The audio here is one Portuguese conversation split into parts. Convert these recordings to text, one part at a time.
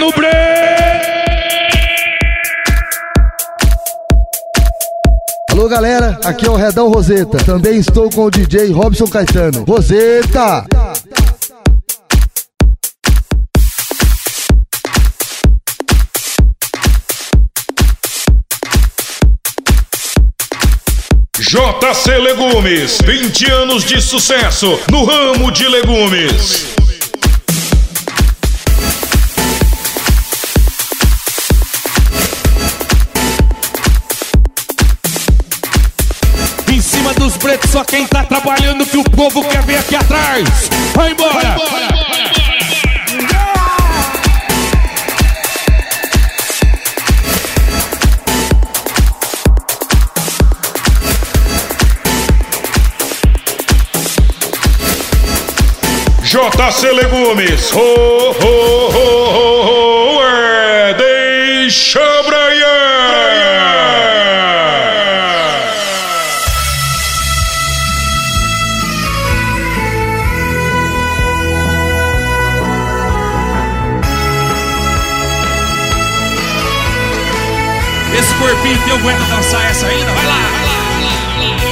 no break. Alô galera, aqui é o Redão Roseta. Também estou com o DJ Robson Caetano. Roseta! JC Legumes, 20 anos de sucesso no ramo de legumes. Em cima dos pretos, só quem tá trabalhando que o povo quer ver aqui atrás. Vai embora! JC Legumes, ho, ho, ho, ho, ho, deixa brilhar. Esse corpinho teu aguenta dançar essa ainda? Vai lá, vai lá, vai lá, vai lá.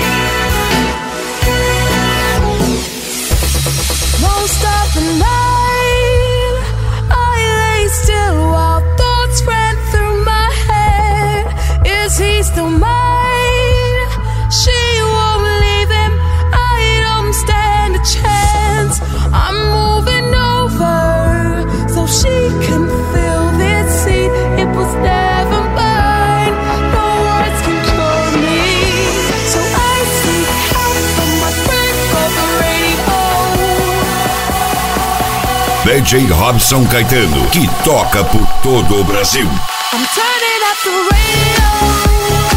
Most of the night, I lay still while thoughts ran through my head. Is he still mine? She won't leave him. I don't stand a chance. I'm moving over so she can feel this seat. It was never mine. No words can cure me. So I seek help from my friend called the radio. DJ Robson Caetano, que toca por todo o Brasil. I'm turning up the radio.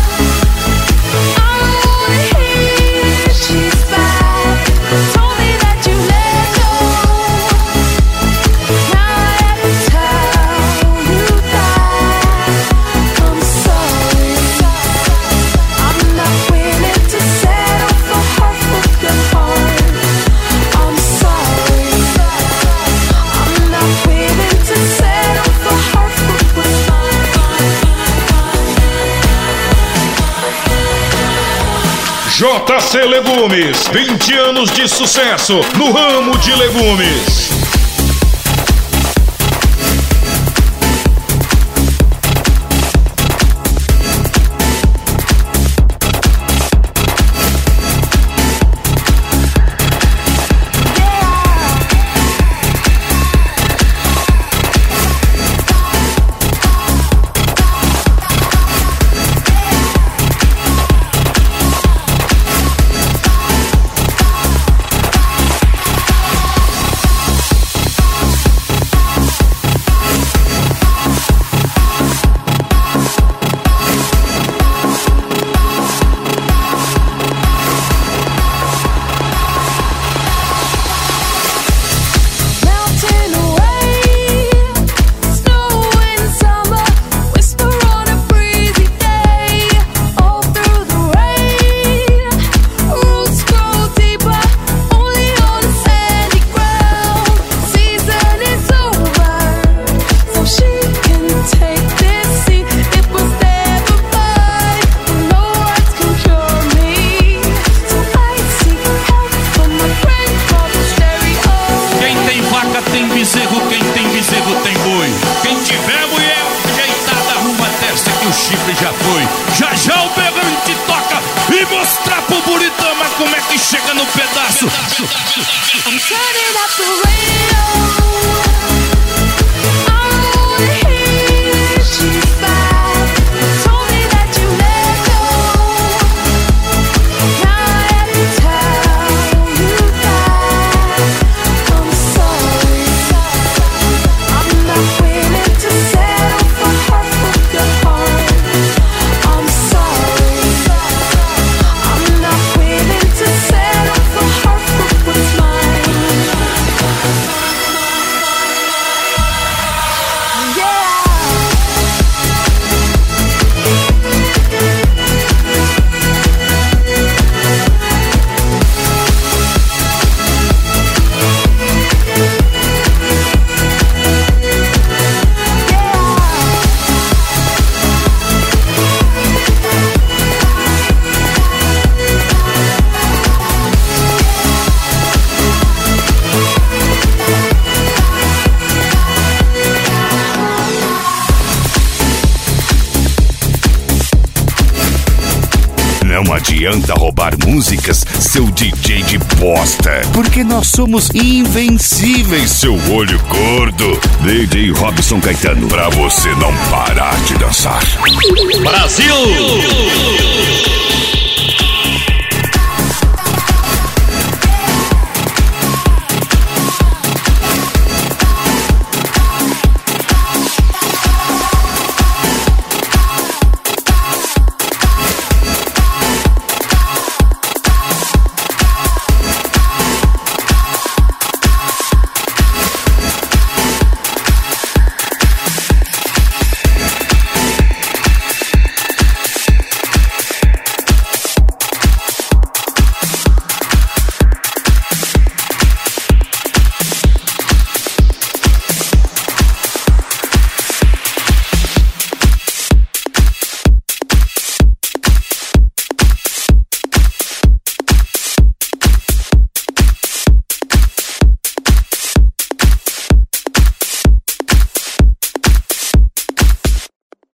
I wanna hear she's back. Told me that you let go. Now I have to tell you that I'm sorry. I'm not willing to settle for half of your heart. I'm sorry. I'm not willing to settle for half of what's mine. JC Legumes, 20 anos de sucesso no ramo de legumes. Melting away, snow in summer, whisper on a breezy day. All through the rain, roots grow deeper, only on sandy ground. Season is over, so she can take this seat. It was never mine, no words can cure me. So I seek help from my friend called the stereo. Quem tem vaca tem bezerro, quem tem bezerro tem boi. Quem tiver mulher ajeitada, arruma a testa que o chifre já foi. Já já o berrante toca e mostrar pro Buritama como é que chega no pedaço. I'm turning up the radio. I wanna hear she's back. Told me that you let go. Now I have to tell you that I'm sorry. I'm not willing to settle for half of your heart. I'm sorry. I'm not willing to settle for half of what's mine. adianta roubar músicas, seu DJ de bosta. Porque nós somos invencíveis, seu olho gordo. DJ Robson Caetano, pra você não parar de dançar. Brasil!